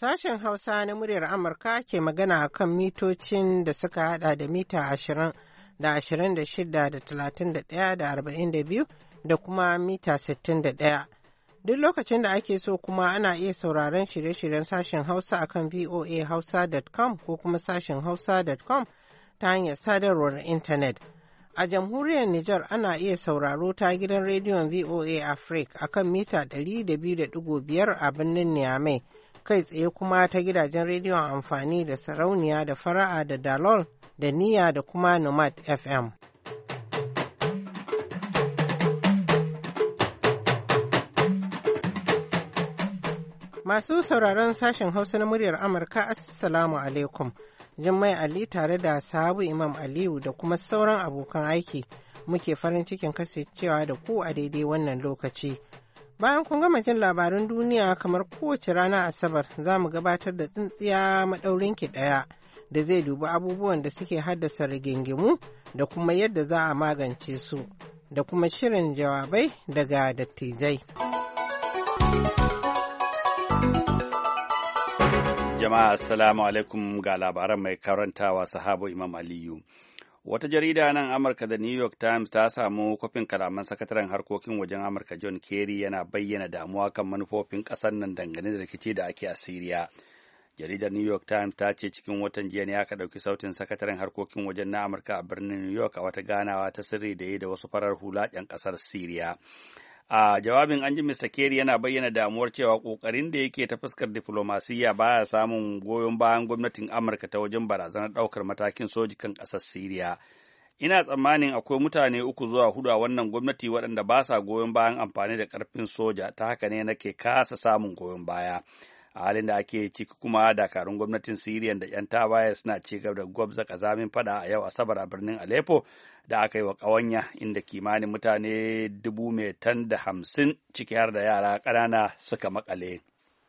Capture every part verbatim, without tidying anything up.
Sashen Hausa na muryar Amurka ke magana a kan mitocin da suka hada da mita ashirin da ashirin da shida da talatin da ɗaya da arba'in da biyu da kuma mita sittin da ɗaya. Duk lokacin da ake so kuma ana iya sauraron shirye-shiryen sashen Hausa akan voa hausa dot com ko kuma sashen hausa dot com ta hanyar sadarwar intanet. A jamhuriyar Nijar ana iya sauraro ta gidan rediyon V O A Africa akan mita ɗari da biyu da ɗigo biyar a birnin Niamey. Kai tsaye kuma ta gidajen rediyon amfani da sarauniya da fara'a da dalol da niyya da kuma nomad F M. Masu sauraron sashen Hausa na muryar Amurka, Assalamu alaikum. Jummai Ali tare da sahabu Imam Aliyu da kuma sauran abokan aiki muke farin cikin kasancewa da ku a daidai wannan lokaci. Bayan kun gama jin labaran duniya kamar kowace rana Asabar za mu gabatar da tsintsiya maɗaurinki ɗaya da zai dubi abubuwan da suke haddasa rigingimu da kuma yadda za a magance su da kuma shirin jawabai daga dattijai. Jama'a assalamu alaikum ga labaran mai karantawa sahabo Imam Aliyu. Wata jarida nan Amurka da New York Times ta samu kwafin kalaman sakataren harkokin wajen Amurka John Kerry yana bayyana damuwa kan manufofin ƙasar nan dangane da rikici da ake a Siriya. Jaridar New York Times ta ce cikin watan jiya ne aka ɗauki sautin sakataren harkokin wajen na Amurka a birnin New York a wata ganawa ta sirri da yi da wasu farar hula 'yan ƙasar Siriya. A jawabin an ji Mister Kerry yana bayyana damuwar cewa ƙoƙarin da yake ta fuskar diflomasiyya baya samun goyon bayan gwamnatin Amurka ta wajen barazanar ɗaukar matakin soji kan ƙasar Siriya. Ina tsammanin akwai mutane uku zuwa hudu a wannan gwamnati waɗanda ba sa goyon bayan amfani da ƙarfin soja, ta haka ne nake kasa samun goyon baya. A halin da ake ciki kuma dakarun gwamnatin Siriya da 'yan tawaye suna ci gaba da gwabza ƙazamin fada a yau Asabar a birnin Aleppo da aka yi wa ƙawanya, inda kimanin mutane dubu metan da hamsin ciki har da yara ƙanana suka makale.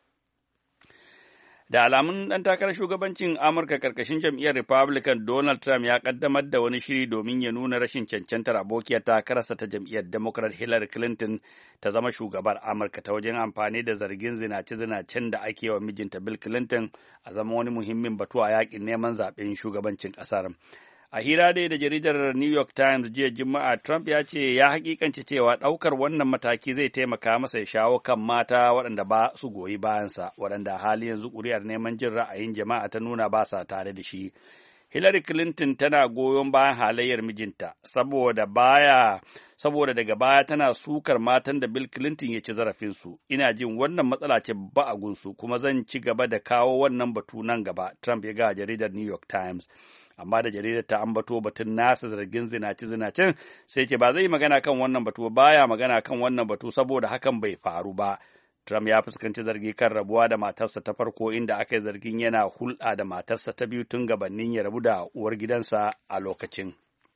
Da alamun ɗan takarar shugabancin Amurka ƙarƙashin jam'iyyar Republican Donald Trump ya ƙaddamar da wani shiri domin ya nuna rashin cancantar abokiyar takararsa ta jam'iyyar Democrat Hillary Clinton ta zama shugabar Amurka ta wajen amfani da zargin zinace-zinacen da ake wa mijinta Bill Clinton a zama wani muhimmin batu a yaƙin neman zaɓen shugabancin ƙasar. A hira dai da jaridar New York Times jiya Juma'a, Trump ya ce ya hakikanci cewa ɗaukar wannan mataki zai taimaka masa ya shawo kan mata waɗanda ba su goyi bayansa, waɗanda hali yanzu ƙuri'ar neman jin ra'ayin jama'a ta nuna ba sa tare da shi. Hillary Clinton tana goyon bayan halayyar mijinta, saboda baya saboda daga baya tana sukar matan da Bill Clinton ya ci zarafinsu. Ina jin wannan matsala ce ba a gunsu, kuma zan ci gaba da kawo wannan batu nan gaba, Trump ya ga jaridar New York Times. Amma da jaridar ta ambato batun nasa zargin zinace-zinacen sai ce ba zai yi magana kan wannan batu ba, baya magana kan wannan batu saboda hakan bai faru ba. Trump ya fuskanci zargi kan rabuwa da matarsa ta farko, inda aka yi zargin yana hulɗa da matarsa ta biyu tun gabanin ya rabu da uwar gidansa a lokacin.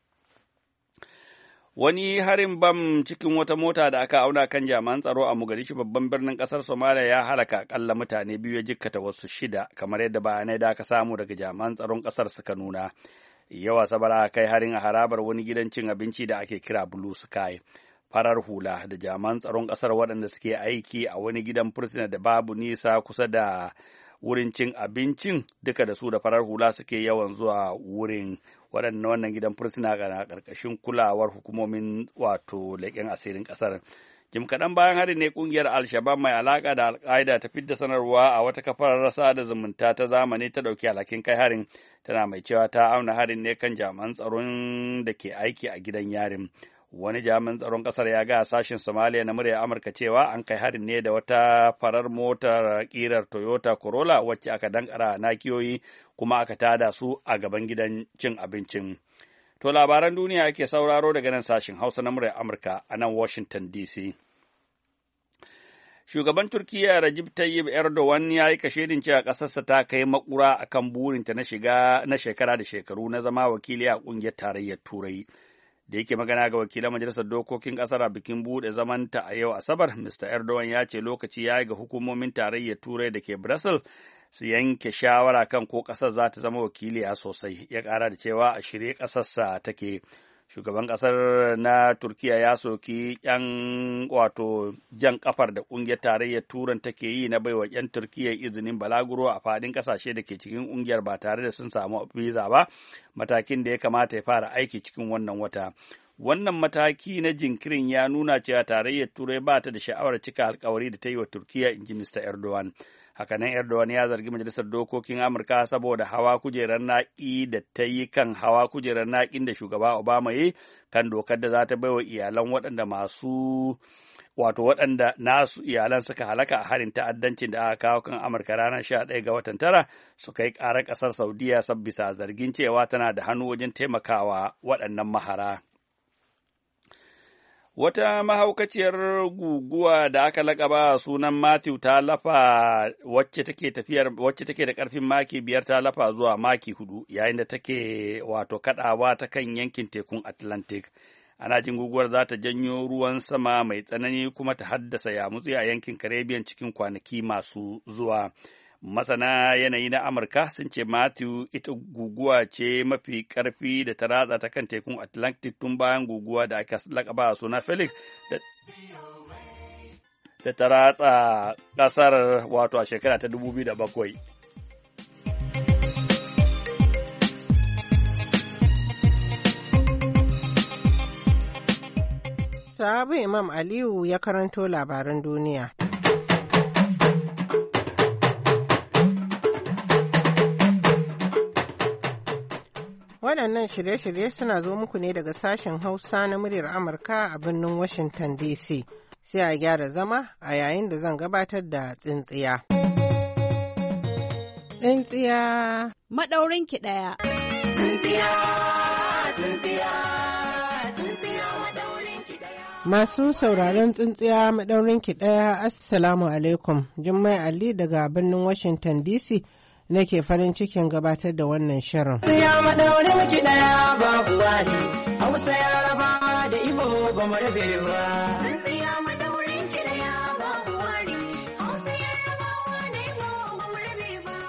Wani harin bam cikin wata mota da aka auna kan jami'an tsaro a Mogadishu babban birnin ƙasar Somalia ya halaka akalla mutane biyu ya jikkata wasu shida, kamar yadda bayanai da aka samu daga jami'an tsaron ƙasar suka nuna. Yau Asabar aka kai harin a harabar wani gidan cin abinci da ake kira Blue Sky. Farar hula da jami'an tsaron ƙasar waɗanda suke aiki a wani gidan fursuna da babu nisa kusa da wurin cin abincin, duka da su da farar hula suke yawan zuwa wurin. Waɗannan wannan gidan fursuna na ƙarƙashin kulawar hukumomin wato leƙen asirin ƙasar. Jim kaɗan bayan harin ne ƙungiyar Al-Shabaab mai alaƙa da Al-Qaida ta fidda sanarwa a wata kafar rasa da zumunta ta zamani ta ɗauki alhakin kai harin, tana mai cewa ta auna harin ne kan jami'an tsaron da ke aiki a gidan yarin. Wani jami'in tsaron ƙasar ya ga sashen Somalia na muryar Amurka cewa an kai harin ne da wata farar motar ƙirar Toyota Corolla wacce aka dankara nakiyoyi kuma aka tada su a gaban gidan cin abincin. To labaran duniya ake sauraro daga nan sashen Hausa na muryar Amurka a nan Washington D C. Shugaban Turkiyya Recep Tayyip Erdogan ya yi kashedin cewa ƙasarsa ta kai makura akan burinta na shiga na shekara da shekaru na zama wakili a ƙungiyar tarayyar Turai. Da yake magana ga wakilan majalisar dokokin ƙasar a bikin buɗe zamanta a yau Asabar, Mister Erdogan ya ce lokaci ya yi ga hukumomin tarayyar Turai da ke Brussels su yanke shawara kan ko ƙasar za ta zama wakiliya sosai. Ya ƙara da cewa a shirye ƙasarsa take. Shugaban ƙasar na Turkiya ya soki ‘yan wato jan kafar da ƙungiyar tarayyar Turan take yi na baiwa ‘yan Turkiya izinin balaguro a faɗin ƙasashe da ke cikin ƙungiyar ba tare da sun samu visa ba, matakin da ya kamata ya fara aiki cikin wannan wata. Wannan mataki na jinkirin ya nuna cewa tarayyar Turai ba ta da sha'awar cika alkawari da ta yi wa Turkiya, in ji Mister Erdogan. Hakanan Erdogan ya zargi Majalisar Dokokin Amurka saboda hawa kujerar naƙi da ta yi kan hawa kujerar naƙin da shugaba Obama ya yi kan dokar da za ta baiwa iyalan waɗanda masu wato waɗanda nasu iyalan suka halaka a harin ta'addancin da aka kawo kan Amurka ranar sha ɗaya ga watan tara su kai ƙarar ƙasar Saudiya bisa zargin cewa tana da hannu wajen taimakawa waɗannan mahara. Wata mahaukaciyar guguwa da aka laƙaba sunan Matthew ta lafa wacce take tafiyar wacce take da ƙarfin maki biyar ta lafa zuwa maki hudu yayin da take wato kaɗawa ta kan yankin tekun Atlantic. Ana jin guguwar za ta janyo ruwan sama mai tsanani kuma ta haddasa yamutsi a yankin Caribbean cikin kwanaki masu zuwa. Masana yanayi na Amurka sun ce Matthew ita guguwa ce mafi ƙarfi da ta ratsa ta kan tekun Atlantic tun bayan guguwa da aka lakaba suna Felix da ta ratsa ƙasar wato a shekara ta dubu biyu da bakwai. Sahabu Imam Aliyu ya karanto labaran duniya. Waɗannan shirye-shirye suna zo muku ne daga sashen Hausa na muryar Amurka a birnin Washington D C. Sai a gyara zama a yayin da zan gabatar da tsintsiya. Tsintsiya. Maɗaurinki ɗaya. Tsintsiya, tsintsiya, tsintsiya maɗaurinki ɗaya. Masu sauraron tsintsiya maɗaurinki ɗaya, Assalamu alaikum. Jummai Ali daga birnin Washington D C. Nake farin cikin gabatar da wannan shirin. Ya madaurin ki daya babu wani, Hausa Yaraba da Igbo ba mu rabe ba. Tsintsiya madaurin ki daya babu wani, Hausa Yaraba da Igbo ba mu rabe ba.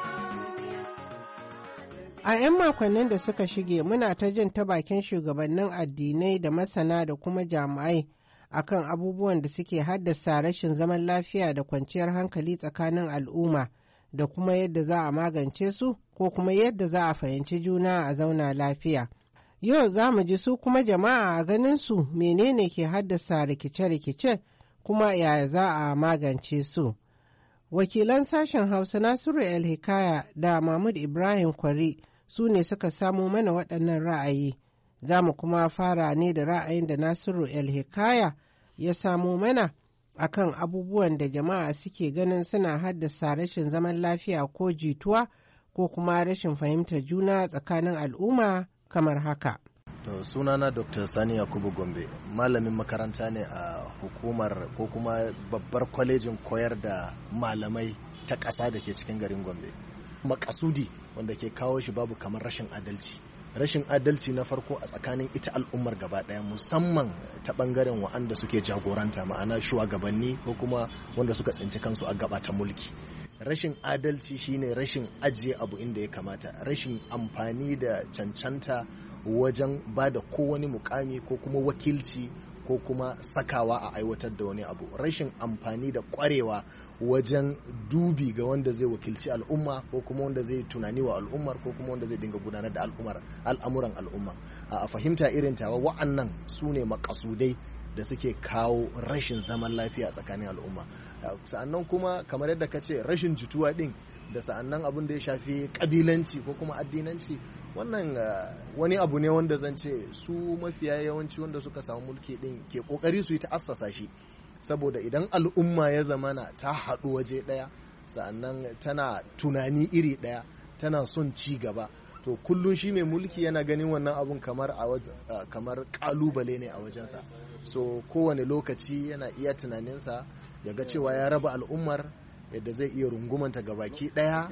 A 'yan makonnin da suka shige muna ta jin ta bakin shugabannin addinai da masana da kuma jami'ai akan abubuwan da suke haddasa rashin zaman lafiya da kwanciyar hankali tsakanin al'umma. Da kuma yadda za a magance su ko kuma yadda za a fahimci juna a zauna lafiya. Yau za mu ji su kuma jama'a a ganin su menene ke haddasa rikice-rikice kuma yaya za a magance su. Wakilan sashen Hausa Nasiru El Hikaya da Mahmud Ibrahim Kwari su ne suka samo mana waɗannan ra'ayi. Za mu kuma fara ne da ra'ayin da Nasiru El Hikaya ya samo mana akan abubuwan da jama'a suke ganin suna haddasa rashin zaman lafiya ko jituwa ko kuma rashin fahimtar juna tsakanin al'umma kamar haka. To, sunana Doctor Sani Yakubu Gombe, malamin makaranta ne a hukumar ko kuma babbar kwalejin koyar da malamai ta ƙasa da ke cikin garin Gombe. Makasudi wanda ke kawo shi babu kamar rashin adalci. Rashin adalci na farko a tsakanin ita al'ummar gaba ɗaya musamman ta ɓangaren wa'anda suke jagoranta ma'ana shugabanni ko kuma wanda suka tsinci kansu a gaba ta mulki. Rashin adalci shine rashin ajiye abu inda ya kamata, rashin amfani da cancanta wajen ba da kowane mukami ko kuma wakilci ko kuma sakawa a aiwatar da wani abu, rashin amfani da kwarewa wajen dubi ga wanda zai wakilci al'umma ko kuma wanda zai tunani wa al'ummar ko kuma wanda zai dinga gudanar da al'ummar al'amuran al'umma. A fahimta irin tawa wa'annan su ne makasudai da suke kawo rashin zaman lafiya tsakanin al'umma. Sa'annan kuma kamar yadda ka ce rashin jituwa din da sa'annan abin da ya shafi kabilanci ko kuma addinanci, wannan wani abu ne wanda zan ce su mafiya yawanci wanda suka samu mulki din ke kokari su yi ta'assasa shi, saboda idan al'umma ya zamana ta haɗu waje ɗaya sa'annan tana tunani iri ɗaya tana son ci gaba, to kullum shi mai mulki yana ganin wannan abun kamar a kamar kalubale ne a wajensa. So kowane lokaci yana iya tunaninsa ya ga cewa ya raba al'ummar yadda zai iya rungumanta gabaki ɗaya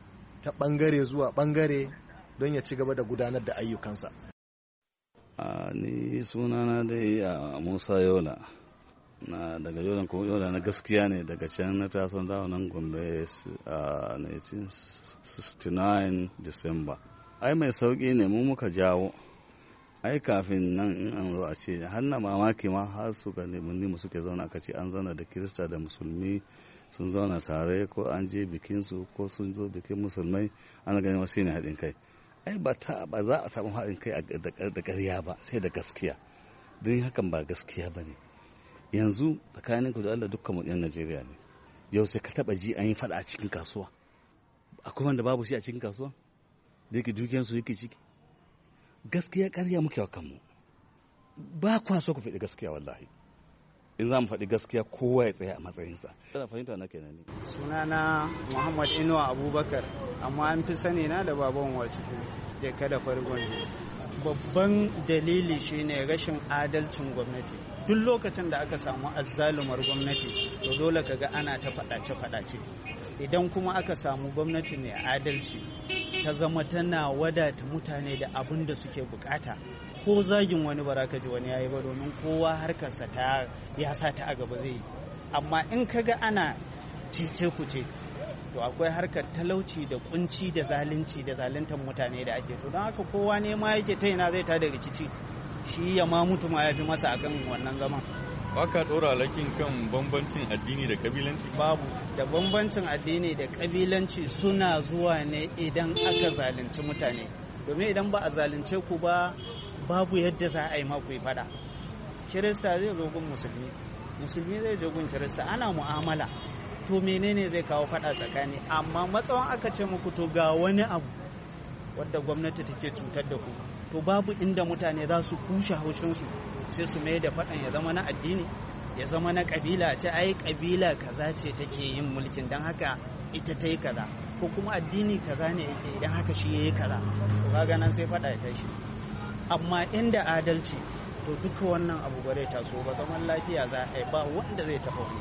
ta ɓangare zuwa ɓangare don ya ci gaba da gudanar da ayyukansa. Uh, ni sunana dai a uh, Musa Yola na daga Yola, ko Yola na gaskiya ne daga can na tason dawo nan Gombe a uh, nineteen sixty-nine December. Ai mai sauki ne mu muka jawo ai kafin nan in an zo a ce har na mamaki ma har suka nemi mu suke zauna aka ce an zauna da kirista da musulmi sun zauna tare ko an je bikin su ko sun zo bikin musulmai ana ganin wasu ne haɗin kai. Ai ba ta ba za a samu haɗin kai da ƙarya ba sai da gaskiya, don hakan ba gaskiya ba ne. Yanzu tsakanin ku da Allah dukkan mu ɗan Najeriya ne, yau sai ka taɓa ji an yi faɗa a cikin kasuwa, akwai wanda babu shi a cikin kasuwa da yake dukiyansu yake ciki. Gaskiya ƙarya muke wa kanmu, ba kwa so ku faɗi gaskiya. Wallahi in za mu faɗi gaskiya kowa ya tsaya a matsayinsa. Ina fahimta na kenan ne. Sunana Muhammad Inuwa Abubakar, amma an fi sani na da baban waciku je kada fargon. Babban dalili shine rashin adalcin gwamnati. Duk lokacin da aka samu azzalumar gwamnati to dole kaga ana ta faɗace-faɗace. Idan kuma aka samu gwamnati mai adalci ta zama tana wadata mutane da abin da suke bukata, ko zagin wani baraka ji wani yayi ba, domin kowa harkarsa ta ya sa ta a gaba zai yi. Amma in kaga ana cece kuce to akwai harkar talauci da kunci da zalunci da zaluntar mutane da ake, to don haka kowa ne ma yake ta yana zai tada rikici, shi ya ma mutu ma ya fi masa akan wannan zaman. Baka ɗora alakin kan bambancin addini da kabilanci? Babu, da bambancin addini da kabilanci suna zuwa ne idan aka zalunci mutane, domin idan ba a zalunce ku ba babu yadda za a yi maku yi fada. Kirista zai zo gun musulmi, musulmi zai je gun kirista, ana mu'amala, to menene zai kawo fada tsakani? Amma matsawan aka ce muku to ga wani abu wadda gwamnati take cutar da ku, to babu inda mutane za su kushe haushinsu sai su mai da faɗan ya zama na addini, ya zama na ƙabila, ce ai ƙabila kaza ce take yin mulkin don haka ita ta yi kaza, ko kuma addini kaza ne yake idan haka shi ya yi kaza, to kaga nan sai faɗa ya tashi. Amma inda adalci to duka wannan abu ba zai taso ba, zaman lafiya za a yi, ba wanda zai taɓa wani.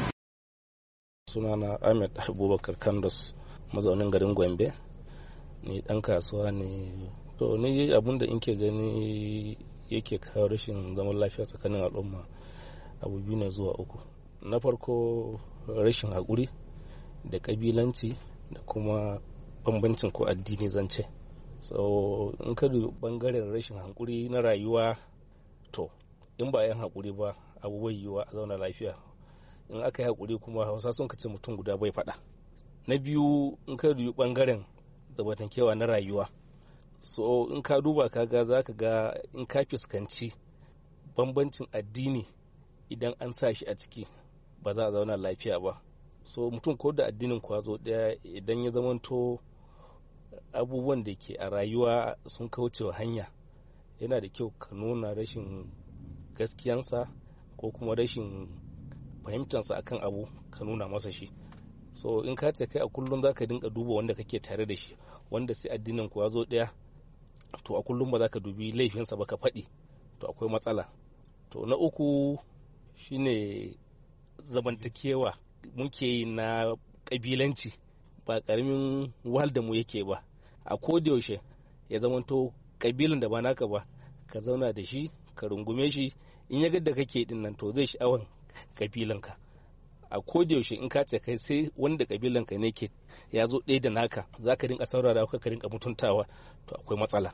Sunana Ahmed Abubakar Kandos, mazaunin garin Gombe, ni ɗan kasuwa ne. To ni abin da in ke gani yake kawo rashin zaman lafiya tsakanin al'umma abu biyu ne zuwa uku. Na farko rashin haƙuri da ƙabilanci da kuma bambancin ko addini zance. So in ka dubi bangaren rashin haƙuri na rayuwa, to in ba yan haƙuri ba abu bai yiwuwa a zauna lafiya. In aka yi haƙuri kuma Hausa sun kace mutum guda bai faɗa. Na biyu in ka dubi bangaren zamantakewa na rayuwa, so in ka duba kaga za ka ga in ka fuskanci bambancin addini idan an sa shi a ciki ba za a zauna lafiya ba. So mutum ko da addinin kwazo daya idan ya zamanto abubuwan da ke a rayuwa sun kaucewa hanya, yana da kyau ka nuna rashin gaskiyansa ko kuma rashin fahimtansa akan abu ka nuna masa shi. So in ka ce kai a kullum za ka dinga duba wanda kake tare da shi, wanda sai addinin kwazo daya, to a kullum ba za ka dubi laifinsa ba ka faɗi, to akwai matsala. To na uku shine zamantakewa muke yi na ƙabilanci, ba ƙaramin wahal da mu yake ba. A kodayaushe ya zamanto ƙabilan da ba naka ba ka zauna da shi ka rungume shi, in ya da kake din nan to zai sha'awan ƙabilanka. A kodayaushe in ka ce kai sai wanda ƙabilanka ne ke ya zo ɗaya da naka, za ka rinka saurara ka ka rinka mutuntawa, to akwai matsala.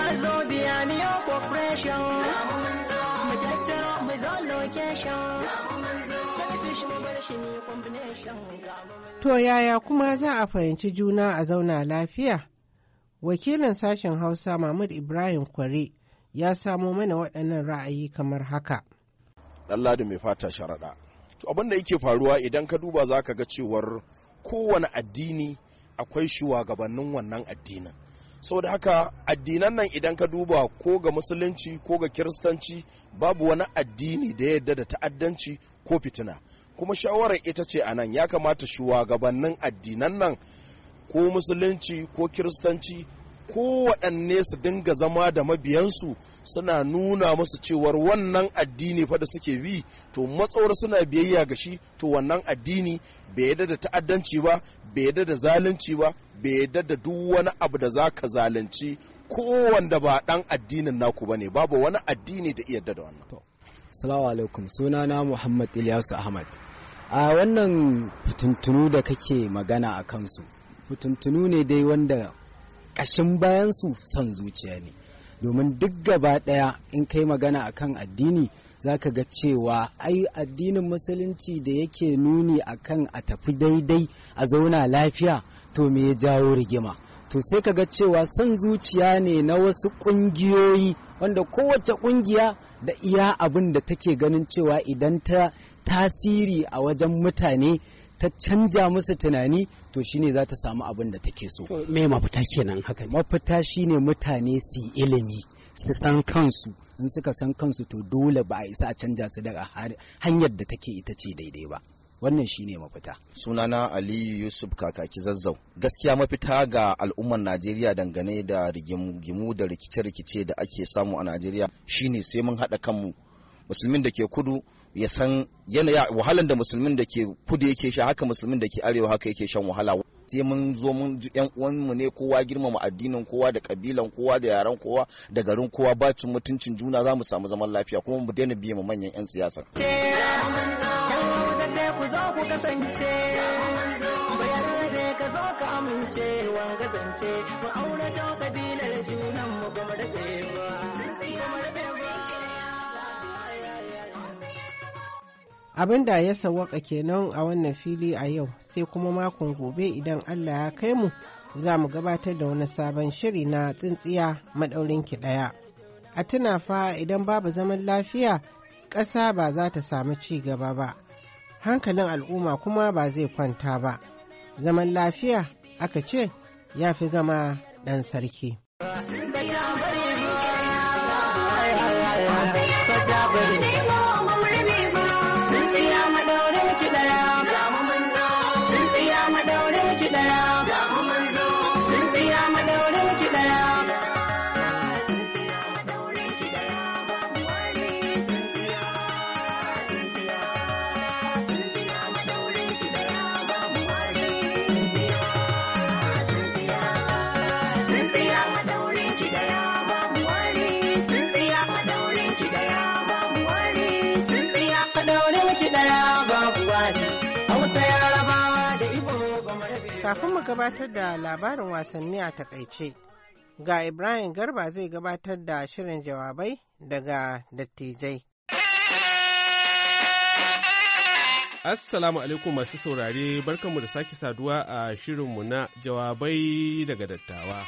To yaya kuma za a fahimci juna a zauna lafiya? Wakilin sashen Hausa Mahmud Ibrahim Kware ya samo mana waɗannan ra'ayi kamar haka. Ɗanladi mai fata sharaɗa. To abin da yake faruwa idan ka duba za ka ga cewar kowane addini akwai shugabannin wannan addinin. Saboda haka addinan nan idan ka duba ko ga musulunci ko ga kiristanci babu wani addini da ya yarda da ta'addanci ko fitina. Kuma shawarar ita ce a nan ya kamata shugabannin addinan nan ko musulunci ko kiristanci ko waɗanne su dinga zama da mabiyansu suna nuna musu cewar wannan addini fa da suke bi to matsawar suna biyayya ga shi, to wannan addini bai yadda da ta'addanci ba, bai yadda da zalunci ba, bai yadda da duk wani abu da za ka zalunci ko wanda ba ɗan addinin naku ba ne, babu wani addini da iya yadda da wannan. Assalamu alaikum, sunana Muhammad Ilyasu Ahmad. A wannan fitintunu da kake magana a kansu, fitintunu ne dai wanda ƙashin bayansu son zuciya ne. domin duk gaba ɗaya in kai magana akan addini za ka ga cewa ai addinin musulunci da yake nuni akan a tafi daidai a zauna lafiya to me ya jawo rigima. To sai ka ga cewa son zuciya ne na wasu ƙungiyoyi wanda kowace ƙungiya da iya abin da take ganin cewa idan ta tasiri a wajen mutane ta canja musu tunani to shine za ta samu abin da take so. Me mafita kenan haka? Mafita shine mutane su ilimi, su san kansu. In suka san kansu to dole ba a isa a canja su daga hanyar da take ita ce daidai ba. Wannan shine mafita. Sunana Aliyu Yusuf Kakaki Zazzau. Gaskiya mafita ga al'ummar Najeriya dangane da rigimu da rikice-rikice da ake samu a Najeriya shine sai mun haɗa kanmu. Musulmin da ke kudu ya san yanayi wahalan da musulmin da ke kudu yake sha, haka musulmin da ke arewa haka yake shan wahala. Sai mun zo mun yan uwanmu ne, kowa girmama addinin kowa da kabilan kowa da yaran kowa da garin kowa, bacin mutuncin juna za mu samu zaman lafiya, kuma mu daina biye ma manyan 'yan siyasa. Ku zo ku kasance bayar da ka zo ka amince wanga zance mu aure ta kabilar junan mu ba mu rabe ba. Abin da ya sawwaka kenan a wannan fili a yau, sai kuma makon gobe idan Allah ya kai mu za mu gabatar da wani sabon shiri na tsintsiya maɗaurin ki ɗaya. A tuna fa idan babu zaman lafiya ƙasa ba za ta samu ci gaba ba. Hankalin al'umma kuma ba zai kwanta ba. Zaman lafiya aka ce ya fi zama ɗan sarki. Kafin mu gabatar da labarin wasanni a takaice, ga Ibrahim Garba zai gabatar da shirin jawabai daga dattijai. Assalamu alaikum masu saurare, barkanmu da sake saduwa a shirinmu na jawabai daga dattawa.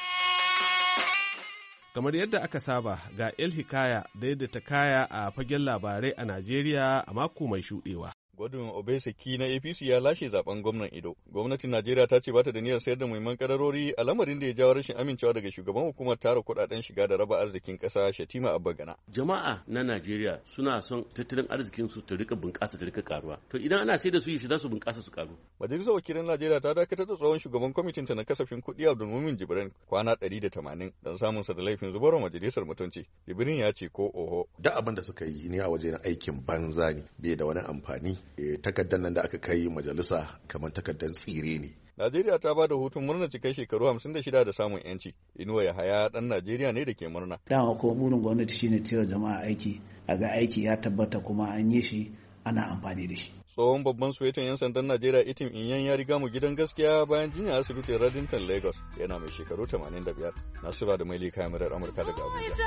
Kamar yadda aka saba, ga El Hikaya da yadda ta kaya a fagen labarai a Najeriya a mako mai shuɗewa. Godwin Obeseki na A P C ya lashe zaben gwamnan Edo. Gwamnatin Najeriya ta ce ba ta da niyyar sayar da muhimman kadarori, a lamarin da ya jawo rashin amincewa daga shugaban hukumar tara kuɗaɗen shiga da raba arzikin ƙasa Shatima Abba Gana. Jama'a na Najeriya suna son tattalin arzikin su ta rika bunƙasa ta rika karuwa. To idan ana sai da su shi za su bunƙasa su karu. Majalisar wakilan Najeriya ta dakatar da tsohon shugaban kwamitin ta na kasafin kuɗi Abdulmumin Jibrin kwana ɗari da tamanin don samun sa da laifin zubarwa majalisar mutunci. Jibrin ya ce ko oho. Da abin da suka yi ne a waje na aikin banza ne, bai da wani amfani. Takardar nan da aka kai majalisa kamar takardar tsire ne. Najeriya ta ba da hutun murna cikai shekaru hamsin da shida da samun yanci. Inuwa Yahaya dan Najeriya ne da ke murna. Dama ko burin gwamnati shine cewa jama'a aiki, a ga aiki ya tabbata kuma an yi shi ana amfani da shi. Tsohon babban suwetan 'yan sandan Najeriya Itim Inyan ya riga mu gidan gaskiya bayan jinya asibitin Reddington Lagos, yana mai shekaru tamanin da biyar. Nasiba da Maili kayan murar Amurka daga Abuja.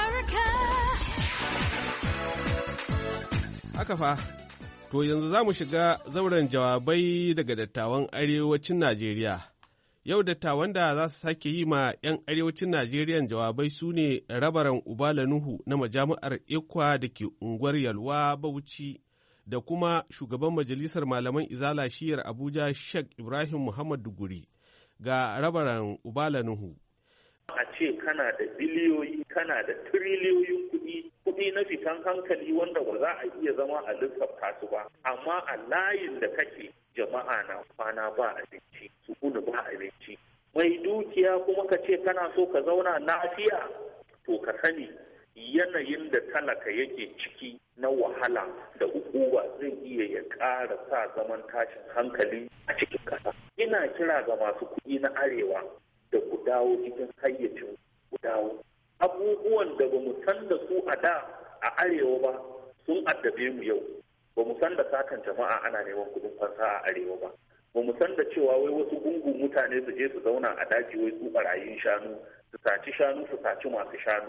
Haka fa, to yanzu za mu shiga zauren jawabai daga dattawan arewacin Najeriya. Yau dattawan da za su sake yi ma 'yan arewacin Najeriya jawabai su ne Rabaran Ubala Nuhu na majami'ar Ikwa da ke unguwar Yalwa Bauchi, da kuma shugaban majalisar malaman Izala shiyar Abuja Sheikh Ibrahim Muhammad Duguri. Ga Rabaran Ubala Nuhu. A ce kana da biliyoyi, kana da tiriliyoyin kuɗi, kuɗi na fitan hankali wanda ba za a iya zama a lissafta su ba, amma a layin da kake jama'a na kwana ba abinci, su kunu ba abinci. Mai dukiya kuma ka ce kana so ka zauna lafiya, to ka sani yanayin da talaka yake ciki na wahala da hukuma zai iya ya ƙara sa zaman tashin hankali a cikin ƙasa. Ina kira ga masu kuɗi na arewa da ku dawo cikin hayyacin ku dawo. Abubuwan da ba mu san da su a da a arewa ba sun addabe mu yau. Ba mu san da satan jama'a ana neman kuɗin fansa a arewa ba. Ba mu san da cewa wai wasu gungun mutane su je su zauna a daji wai su barayin shanu, su saci shanu su saci masu shanu.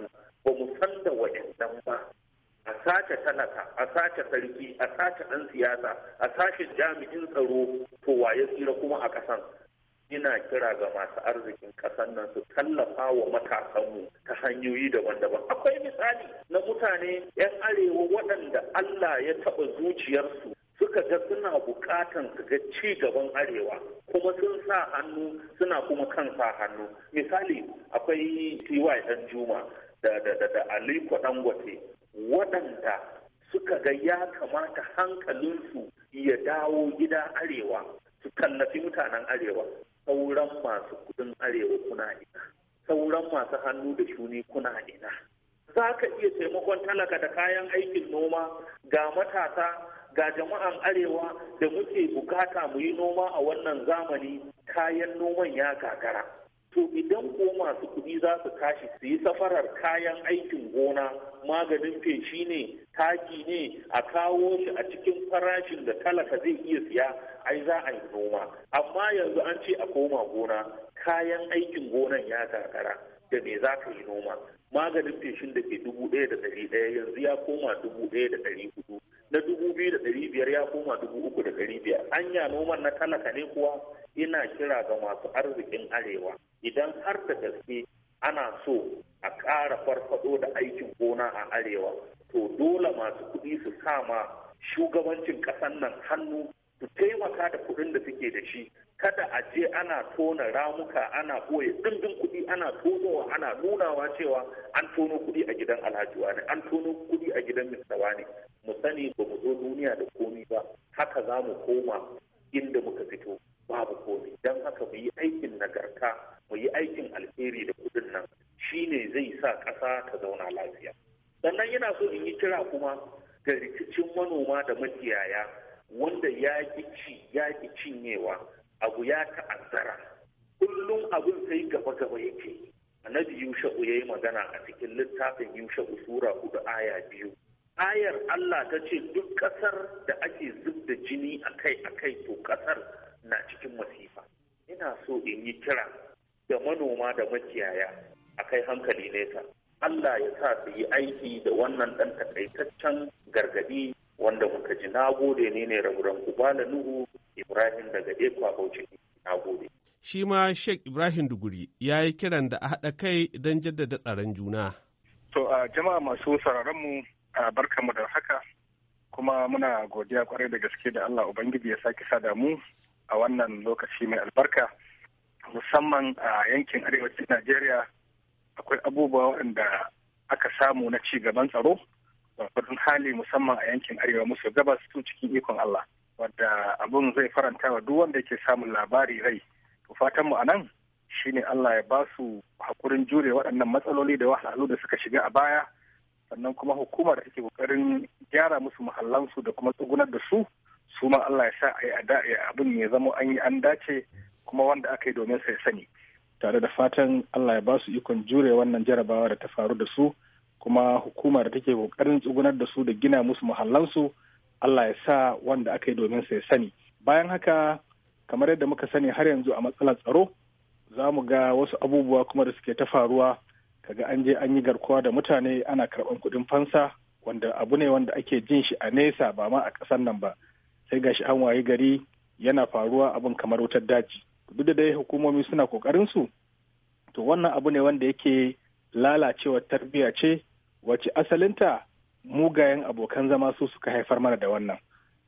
ba mu san da waɗannan ba. A sace talaka, a sace sarki, a sace ɗan siyasa, a sace jami'in tsaro, to waye tsira kuma a ƙasan. Ina kira ga masu arzikin ƙasar nan su tallafa wa matasanmu ta hanyoyi daban-daban. Akwai misali na mutane 'yan arewa waɗanda Allah ya taɓa zuciyarsu suka ga suna buƙatan su ga ci gaban arewa kuma sun sa hannu suna kuma kan sa hannu. Misali akwai T Y ɗan Juma da da da, da Aliko Dangote waɗanda suka ga ya kamata hankalinsu ya dawo gida arewa su tallafi mutanen arewa. Sauran masu kudin arewa kuna ina, sauran masu hannu da shuni kuna ina. Za ka iya taimakon talaka da kayan aikin noma ga matasa ga jama'an arewa da muke bukata mu yi noma a wannan zamani, kayan noman ya gagara. To idan ko masu kuɗi za su tashi su yi safarar kayan aikin gona, maganin feshi ne, taki ne, a kawo shi a cikin farashin da talaka zai iya siya, ai za a yi noma. Amma yanzu an ce a koma gona, kayan aikin gonan ya gagara, da me za ka yi noma? Maganin feshin da ke dubu ɗaya da ɗari ɗaya yanzu ya koma dubu ɗaya da ɗari hudu, na dubu biyu da ɗari biyar ya koma dubu uku da ɗari biyar. Anya noman na talaka ne kuwa? Ina kira ga masu arzikin arewa, idan har da gaske ana so a ƙara farfado da aikin gona a arewa, to dole masu kuɗi su sama shugabancin ƙasar nan hannu su taimaka da kuɗin da suke da shi. Kada a je ana tona ramuka ana ɓoye ɗimbin kuɗi ana tonowa ana nunawa cewa an tono kuɗi a gidan Alhaji ne, an tono kuɗi a gidan Mista ne. Mu sani ba mu zo duniya da komi ba, haka za mu koma inda muka fito. Babu komai, don haka mu yi aikin nagarta, mu yi aikin alheri da kudin nan, shine zai sa ƙasa ta zauna lafiya. Sannan yana so in yi kira kuma ga rikicin manoma da makiyaya wanda ya ƙi ci ya ƙi cinyewa, abu ya ta'azzara. Kullum abin sai gaba-gaba yake. Annabi Yusha'u ya yi magana a cikin littafin Yusha'u Sura hudu aya biyu. Ayar Allah ta ce duk ƙasar da ake zub da jini akai-akai to ƙasar na cikin masifa. Ina so in yi kira da manoma da makiyaya a kai hankali nesa. Allah ya sa su yi aiki da wannan ɗan takaitaccen gargaɗi wanda muka ji. Na gode ne ne raburan Kubala Nuhu Ibrahim daga Ekwa Bauchi. Na gode. Shi ma Sheikh Ibrahim Duguri ya yi kiran da a haɗa kai don jaddada tsaron juna. To a jama'a masu sauraronmu a barkamu da haka kuma muna godiya kwarai da gaske da Allah Ubangiji ya sake sada mu a wannan lokaci mai albarka, musamman a yankin arewacin Najeriya akwai abubuwa waɗanda aka samu na ci gaban tsaro gwargwadon hali musamman a yankin arewa maso gabas tun cikin ikon Allah, wadda abun zai faranta wa duk wanda yake samun labari rai. To fatan mu anan shine Allah ya ba su hakurin jure waɗannan matsaloli da wahalhalu da suka shiga a baya, sannan kuma hukumar da take kokarin gyara musu mahallansu da kuma tsugunar da su su ma Allah ya sa a yi abin ya zama an yi an dace kuma wanda aka yi domin sai sani, tare da fatan Allah ya ba su ikon jure wannan jarabawa da ta faru da su, kuma hukuma da take kokarin tsugunar da su da gina musu mahallansu Allah ya sa wanda aka yi domin sai sani. Bayan haka kamar yadda muka sani har yanzu a matsalar tsaro za mu ga wasu abubuwa kuma da suke ta faruwa, kaga an je an yi garkuwa da mutane ana karɓan kuɗin fansa, wanda abu ne wanda ake jin shi a nesa ba ma a ƙasar nan ba, sai gashi an wayi gari yana faruwa abin kamar wutar daji. Duk da dai hukumomi suna kokarin su, to wannan abu ne wanda yake lalacewar tarbiyya ce wacce asalinta mugayen abokan zama su suka haifar mana da wannan.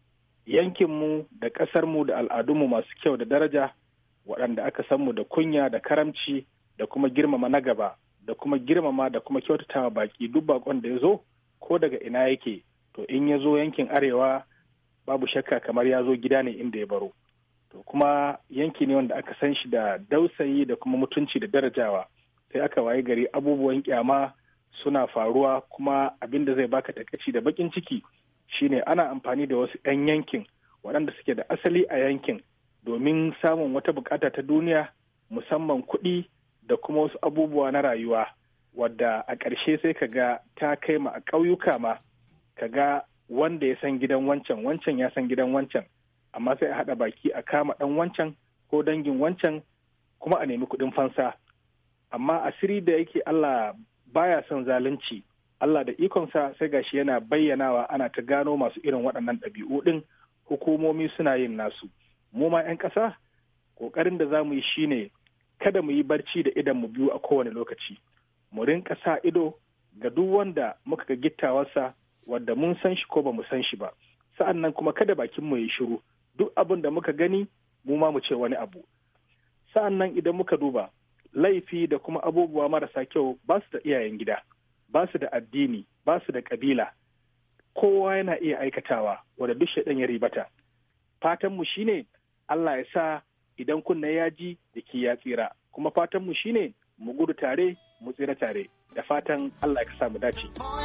Yankinmu da ƙasarmu da al'adunmu masu kyau da daraja waɗanda aka san mu da kunya da karamci da kuma girmama na gaba da kuma girmama da kuma kyautatawa baki, duk bakon da ya zo ko daga ina yake, to in ya zo yankin arewa babu shakka kamar ya zo gida ne inda ya baro. To kuma yanki ne wanda aka san shi da dausayi da kuma mutunci da darajawa, sai aka waye gari abubuwan kyama suna faruwa, kuma abin da zai baka takaici da bakin ciki shine ana amfani da wasu 'yan yankin waɗanda suke da asali a yankin domin samun wata bukata ta duniya, musamman kuɗi da kuma wasu abubuwa na rayuwa, wadda a ƙarshe sai ka ga ta kai ma a ƙauyuka ma ka ga wanda ya san gidan wancan wancan ya san gidan wancan, amma sai a haɗa baki a kama ɗan wancan ko dangin wancan kuma a nemi kuɗin fansa. Amma asiri da yake Allah baya son zalunci, Allah da ikonsa sai gashi yana bayyanawa ana ta gano masu irin waɗannan ɗabi'u ɗin, hukumomi suna yin nasu. Mu ma 'yan ƙasa ƙoƙarin da za mu yi shine kada mu yi barci da idan mu biyu a kowane lokaci. Mu rinka sa ido ga duk wanda muka ga gittawarsa wadda mun san shi ko ba mu san shi ba. Sa'an nan kuma kada bakin mu yi shiru, duk abin da muka gani mu ma mu ce wani abu. Sa'an nan idan muka duba laifi da kuma abubuwa marasa kyau ba su da iyayen gida, ba su da addini, ba su da ƙabila. Kowa yana iya aikatawa wanda duk shaɗan ya ribata. Fatanmu shine Allah ya sa idan kunna ya ji jiki ya tsira, kuma fatanmu shine mu gudu tare mu tsira tare, da fatan Allah ya sa mu dace.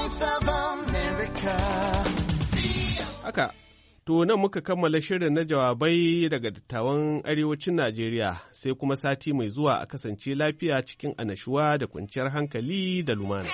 Haka, to nan muka kammala shirin na jawabai daga dattawan arewacin Najeriya, sai kuma sati mai zuwa a kasance lafiya cikin anashuwa da kwanciyar hankali da lumana.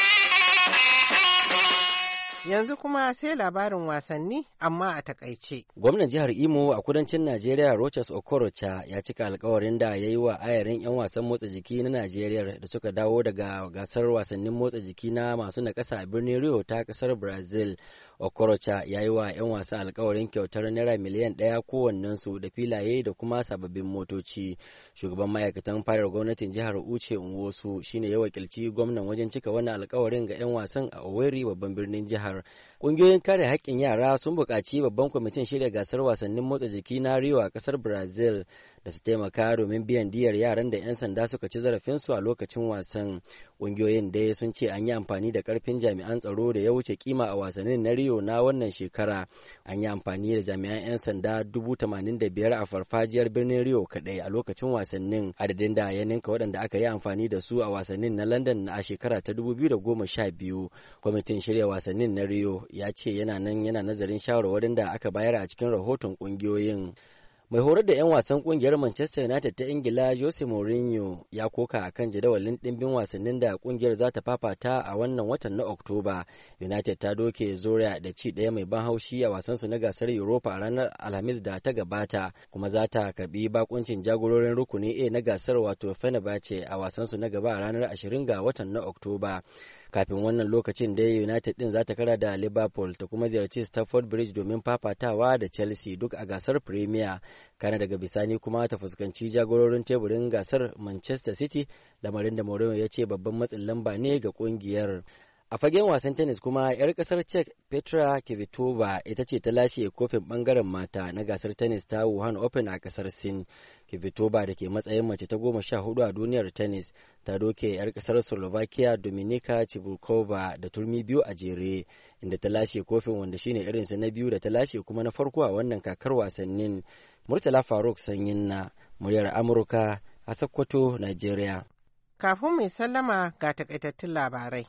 Yanzu kuma sai labarin wasanni amma a takaice. Gwamnan jihar Imo a kudancin Najeriya Rochas Okorocha ya cika alkawarin da ya yi wa ayarin 'yan wasan motsa jiki na Najeriya da suka dawo daga gasar wasannin motsa jiki na masu nakasa a birnin Rio ta kasar Brazil. Okorocha ya yi wa 'yan wasa alkawarin kyautar naira miliyan ɗaya kowannensu da filaye da kuma sababbin motoci. Shugaban ma'aikatan fadar gwamnatin jihar Uche Nwosu shine ya wakilci gwamnan wajen cika wannan alkawarin ga 'yan wasan a Owerri babban birnin jihar. Ƙungiyoyin kare haƙƙin yara sun buƙaci babban kwamitin shirya gasar wasannin motsa jiki na Rio a ƙasar Brazil da su taimaka domin biyan diyar yaran da 'yan sanda suka ci zarafinsu a lokacin wasan. Ƙungiyoyin dai sun ce an yi amfani da ƙarfin jami'an tsaro da ya wuce kima a wasannin na Rio na wannan shekara. An yi amfani da jami'an 'yan sanda dubu tamanin da biyar a farfajiyar birnin Rio kaɗai a lokacin wasannin, adadin da ya ninka waɗanda aka yi amfani da su a wasannin na London a shekara ta dubu biyu da goma sha biyu. Kwamitin shirya wasannin na Rio ya ce yana nan yana nazarin shawarwarin da aka bayar a cikin rahoton ƙungiyoyin. Mai horar da 'yan wasan kungiyar Manchester United ta Ingila Jose Mourinho ya koka akan jadawalin ɗimbin wasannin da kungiyar za ta fafata a wannan watan na Oktoba. United ta doke Zorya da ci ɗaya mai ban haushi a wasansu na gasar Europa a ranar Alhamis da ta gabata, kuma za ta karbi bakuncin jagororin rukuni A na gasar wato Fenerbahce a wasansu na gaba a ranar ashirin ga watan na Oktoba. Kafin wannan lokacin da United din za ta kara da Liverpool ta kuma ziyarci Stamford Bridge domin fafatawa da Chelsea duk a gasar Premier. Kana daga bisani kuma ta fuskanci jagororin teburin gasar Manchester City, lamarin da Mourinho ya ce babban matsin lamba ne ga kungiyar. A fagen wasan tennis kuma 'yar kasar Czech Petra Kvitova ita ce ta lashe kofin bangaren mata na gasar tennis ta Wuhan Open a kasar Sin. Kvitova da ke matsayin mace ta goma sha hudu a duniyar tennis ta doke 'yar kasar Slovakia Dominika Cibulkova da turmi biyu a jere, inda ta lashe kofin wanda shine irinsa na biyu da ta lashe kuma na farko a wannan kakar wasannin. Murtala Faruk Sanyin na muryar Amurka a Sokoto, Nigeria. Kafin mai sallama ga takaitattun labarai.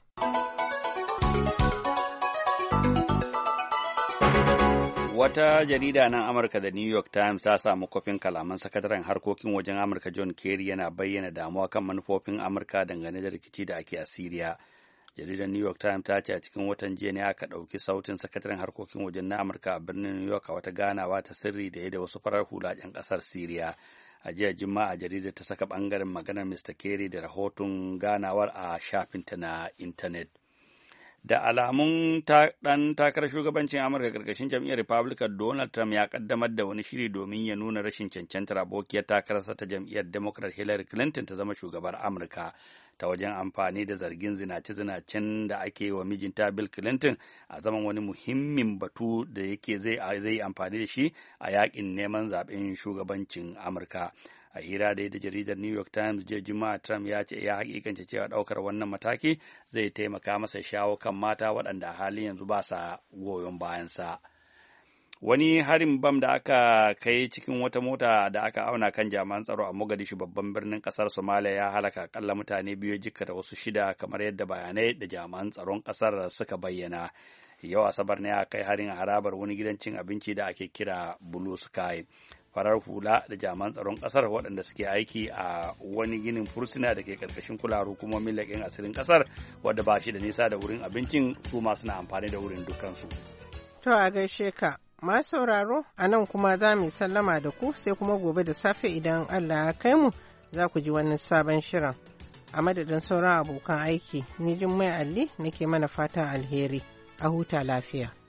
Wata jarida nan Amurka da New York Times ta samu kofin kalaman sakataren harkokin wajen Amurka John Kerry yana bayyana damuwa kan manufofin Amurka dangane da rikici da ake a Siriya. Jaridar New York Times ta ce a cikin watan jiya ne aka ɗauki sautin sakataren harkokin wajen na Amurka a birnin New York a wata ganawa ta sirri da ya da wasu farar hula 'yan ƙasar Siriya. A jiya Juma'a jaridar ta saka ɓangaren maganar Mister Kerry da rahoton ganawar a shafinta na intanet. Da alamun ɗan takarar shugabancin Amurka ƙarƙashin jam'iyyar Republican Donald Trump ya ƙaddamar da wani shiri domin ya nuna rashin cancantar abokiyar takararsa ta jam'iyyar Democrat Hillary Clinton ta zama shugabar Amurka ta wajen amfani da zargin zinace-zinacen da ake yi wa mijinta Bill Clinton a zaman wani muhimmin batu da yake zai amfani da shi a yakin neman zaɓen shugabancin Amurka. A hira da da jaridar New York Times jiya Juma'a, Trump ya ce ya hakikance cewa ɗaukar wannan mataki zai taimaka masa shawo kan mata waɗanda a halin yanzu ba sa goyon bayansa. Wani harin bam da aka kai cikin wata mota da aka auna kan jami'an tsaro a Mogadishu babban birnin ƙasar Somalia ya halaka akalla mutane biyu, jikkata wasu shida kamar yadda bayanai da jami'an tsaron ƙasar suka bayyana. Yau Asabar ne aka kai harin a harabar wani gidan cin abinci da ake kira Blue Sky. Farar hula da jami'an tsaron kasar waɗanda suke aiki a wani ginin fursuna da ke karkashin kulawar hukumomin leƙen asirin kasar wadda ba shi da nisa da wurin abincin, su ma suna amfani da wurin dukansu. To a gaishe ka, ma sauraro a nan kuma za mu sallama da ku sai kuma gobe da safe idan Allah ya kai mu za ku ji wani sabon shirin. A madadin sauran abokan aiki, ni Jummai Ali nake mana fatan alheri. A huta lafiya.